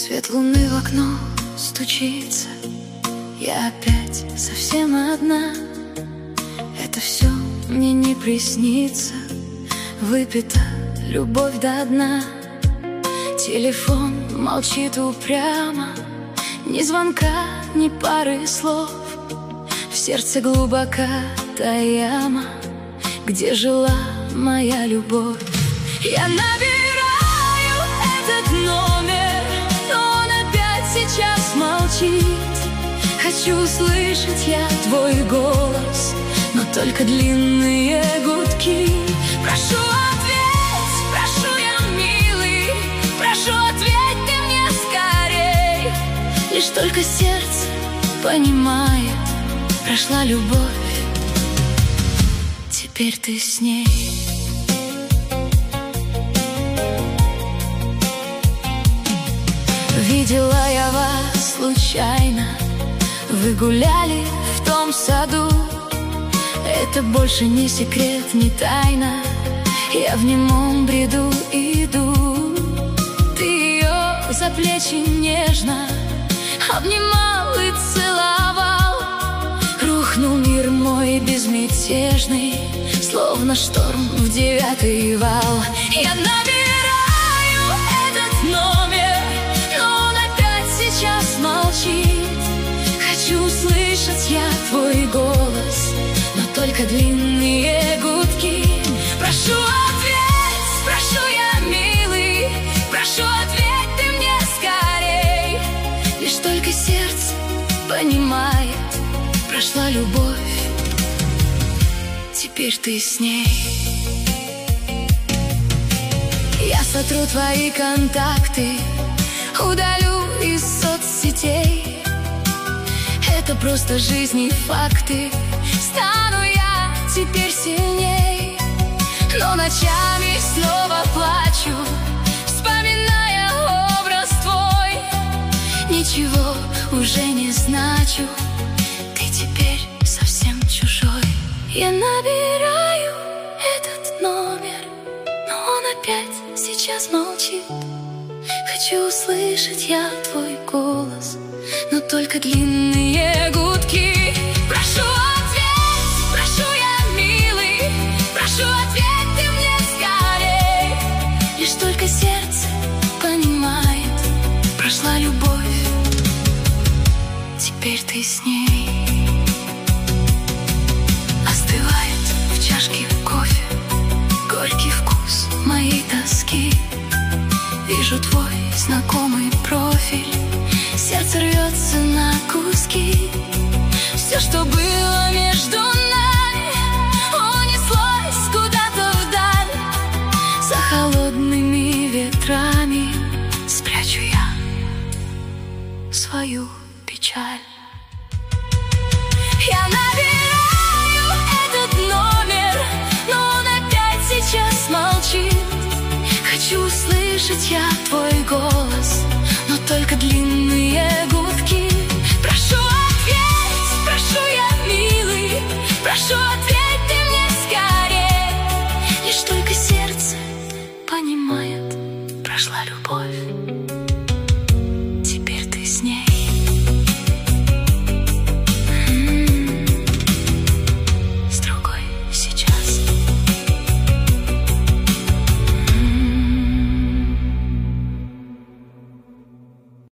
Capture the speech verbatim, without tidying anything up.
Свет луны в окно стучится, я опять совсем одна. Это все мне не приснится, выпита любовь до дна. Телефон молчит упрямо, ни звонка, ни пары слов. В сердце глубока та яма, где жила моя любовь. Я набираю этот номер, но он опять сейчас молчит. Хочу услышать я твой голос, но только длинные гудки. Прошу, ответь, прошу я, милый, прошу, ответь ты мне скорей. Лишь только сердце понимает, прошла любовь, теперь ты с ней. Видела я вас случайно, вы гуляли в том саду. Это больше не секрет, не тайна, я в немом бреду иду. Ты ее за плечи нежно обнимал и целовал. Рухнул мир мой безмятежный, словно шторм в девятый вал. Я набираю этот номер, но он опять сейчас молчит. Хочу услышать я твой голос, но только длинные гудки. Прошу, ответь, прошу я, милый, прошу, ответь ты мне скорей. Лишь только сердце понимает, прошла любовь, теперь ты с ней. Я сотру твои контакты, удалю из соцсетей. Это просто жизнь и факты. Стану я теперь сильней, но ночами снова плачу, вспоминая образ твой. Ничего уже не значу, ты теперь совсем чужой. Я набираю этот номер, но он опять сейчас молчит. Хочу услышать я твой голос, но только длинные гудки. Прошу, ответь, прошу я, милый, прошу, ответь ты мне скорей. Лишь только сердце понимает, прошла любовь, теперь ты с ней. Остывает в чашке кофе горький вкус моей тоски. Вижу твой знакомый профиль, сердце рвется на куски. Все, что было между нами, унеслось куда-то вдаль. За холодными ветрами спрячу я свою печаль. Я набираю этот номер, но он опять сейчас молчит. Хочу услышать я твой голос, но только длинные гудки. Прошу, ответь, прошу я, милый, прошу, ответь ты мне скорей. Лишь только сердце понимает, прошла любовь,